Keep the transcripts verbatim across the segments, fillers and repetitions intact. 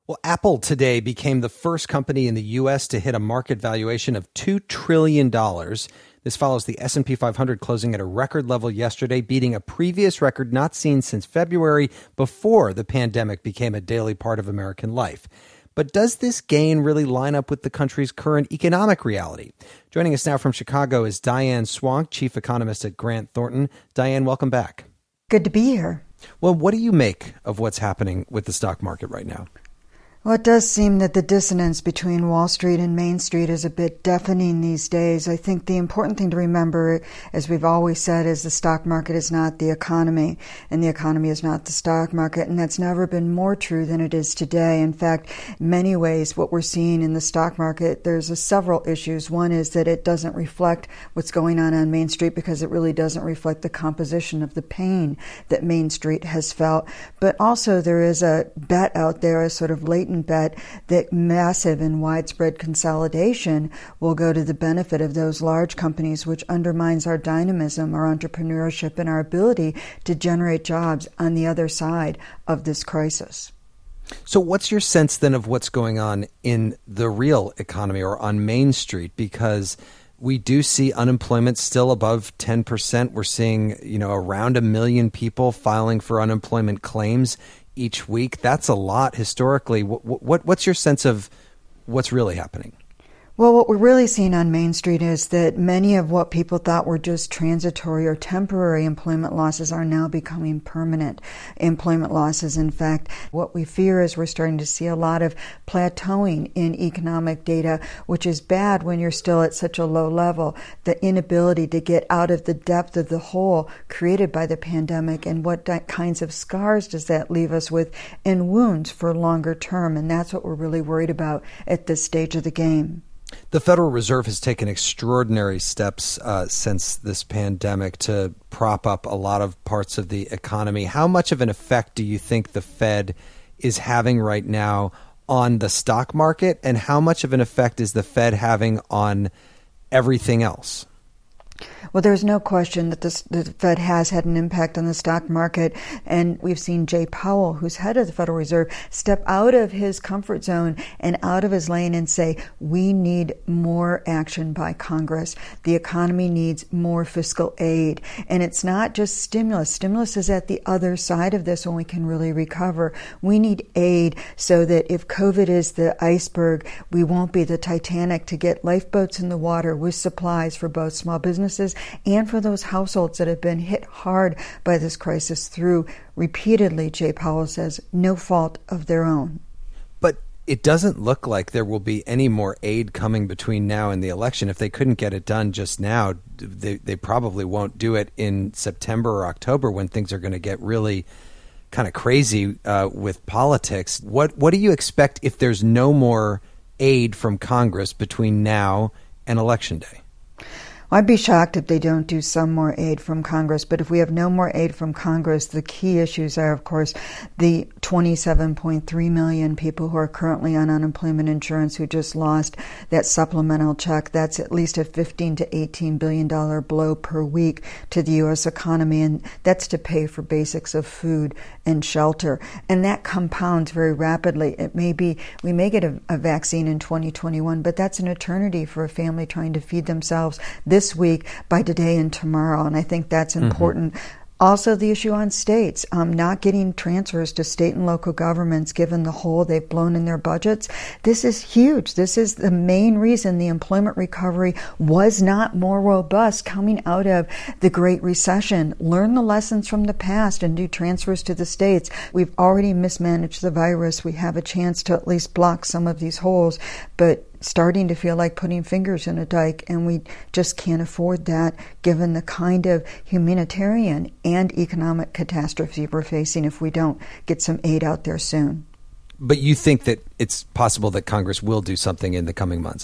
Well, Apple today became the first company in the U S to hit a market valuation of two trillion dollars. This follows the S and P five hundred closing at a record level yesterday, beating a previous record not seen since February, before the pandemic became a daily part of American life. But does this gain really line up with the country's current economic reality? Joining us now from Chicago is Diane Swonk, chief economist at Grant Thornton. Diane, welcome back. Good to be here. Well, what do you make of what's happening with the stock market right now? Well, it does seem that the dissonance between Wall Street and Main Street is a bit deafening these days. I think the important thing to remember, as we've always said, is the stock market is not the economy, and the economy is not the stock market, and that's never been more true than it is today. In fact, in many ways, what we're seeing in the stock market, there's a several issues. One is that it doesn't reflect what's going on on Main Street because it really doesn't reflect the composition of the pain that Main Street has felt. But also there is a bet out there, a sort of latent bet that massive and widespread consolidation will go to the benefit of those large companies, which undermines our dynamism, our entrepreneurship, and our ability to generate jobs on the other side of this crisis. So what's your sense then of what's going on in the real economy or on Main Street? Because we do see unemployment still above ten percent. We're seeing, you know, around a million people filing for unemployment claims each week. That's a lot historically. What, what, what's your sense of what's really happening? Well, what we're really seeing on Main Street is that many of what people thought were just transitory or temporary employment losses are now becoming permanent employment losses. In fact, what we fear is we're starting to see a lot of plateauing in economic data, which is bad when you're still at such a low level. The inability to get out of the depth of the hole created by the pandemic, and what kinds of scars does that leave us with and wounds for longer term. And that's what we're really worried about at this stage of the game. The Federal Reserve has taken extraordinary steps uh, since this pandemic to prop up a lot of parts of the economy. How much of an effect do you think the Fed is having right now on the stock market, and how much of an effect is the Fed having on everything else? Well, there's no question that this, the Fed has had an impact on the stock market, and we've seen Jay Powell, who's head of the Federal Reserve, step out of his comfort zone and out of his lane and say, we need more action by Congress. The economy needs more fiscal aid. And it's not just stimulus. Stimulus is at the other side of this when we can really recover. We need aid so that if COVID is the iceberg, we won't be the Titanic, to get lifeboats in the water with supplies for both small businesses and for those households that have been hit hard by this crisis through, repeatedly, Jay Powell says, no fault of their own. But it doesn't look like there will be any more aid coming between now and the election. If they couldn't get it done just now, they, they probably won't do it in September or October, when things are going to get really kind of crazy uh, with politics. What, what do you expect if there's no more aid from Congress between now and Election Day? I'd be shocked if they don't do some more aid from Congress. But if we have no more aid from Congress, the key issues are, of course, the twenty-seven point three million people who are currently on unemployment insurance who just lost that supplemental check. That's at least a fifteen to eighteen billion dollars blow per week to the U S economy, and that's to pay for basics of food and shelter. And that compounds very rapidly. It may be, we may get a, a vaccine in twenty twenty-one, but that's an eternity for a family trying to feed themselves this week by today and tomorrow. And I think that's important. Mm-hmm. Also, the issue on states, um, not getting transfers to state and local governments given the hole they've blown in their budgets. This is huge. This is the main reason the employment recovery was not more robust coming out of the Great Recession. Learn the lessons from the past and do transfers to the states. We've already mismanaged the virus. We have a chance to at least block some of these holes, but starting to feel like putting fingers in a dike, and we just can't afford that given the kind of humanitarian and economic catastrophe we're facing if we don't get some aid out there soon. But you think that it's possible that Congress will do something in the coming months?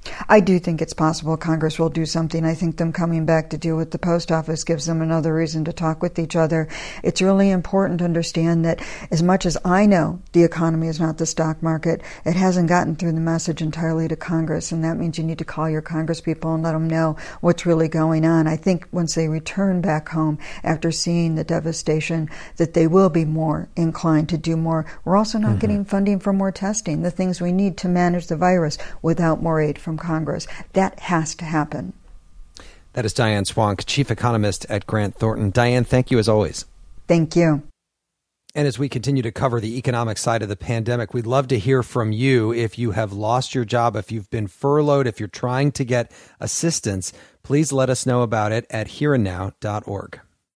I do think it's possible Congress will do something. I think them coming back to deal with the post office gives them another reason to talk with each other. It's really important to understand that as much as I know the economy is not the stock market, it hasn't gotten through the message entirely to Congress, and that means you need to call your Congress people and let them know what's really going on. I think once they return back home after seeing the devastation, that they will be more inclined to do more. We're also not mm-hmm. getting funding for more testing, the things we need to manage the virus, without more aid from Congress. That has to happen. That is Diane Swonk, Chief Economist at Grant Thornton. Diane, thank you as always. Thank you. And as we continue to cover the economic side of the pandemic, we'd love to hear from you. If you have lost your job, if you've been furloughed, if you're trying to get assistance, please let us know about it at here and now dot org.